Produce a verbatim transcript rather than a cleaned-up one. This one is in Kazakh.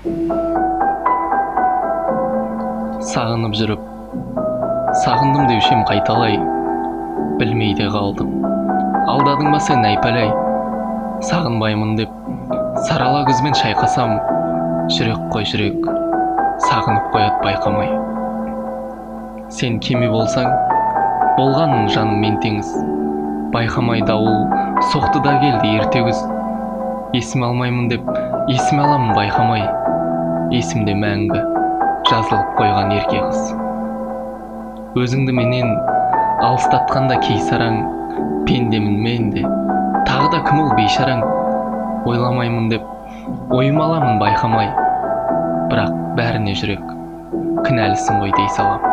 Сағынып жүріп, сағындым деушем қайталай, білмей де қалдым. Алдадың ба сен айпалай, сағынбаймын деп, сарала көзбен шайқасам, жүрек қой жүрек, сағынып қояды байқамай. Сен кеме болсаң, болғаның жаным мен теңіз, байқамай дауыл соқты да келді ертегіз. Есім алмаймын деп, есім аламын байқамай, есімде мәңгі жазылып қойған ерке қыз. Өзіңді менен алыстатқанда кейсараң, пендемін мен де, тағы да кім ол бейшараң. Ойламаймын деп, ойым аламын байқамай, бірақ бәріне жүрек, кінәлісің ғой дей салам.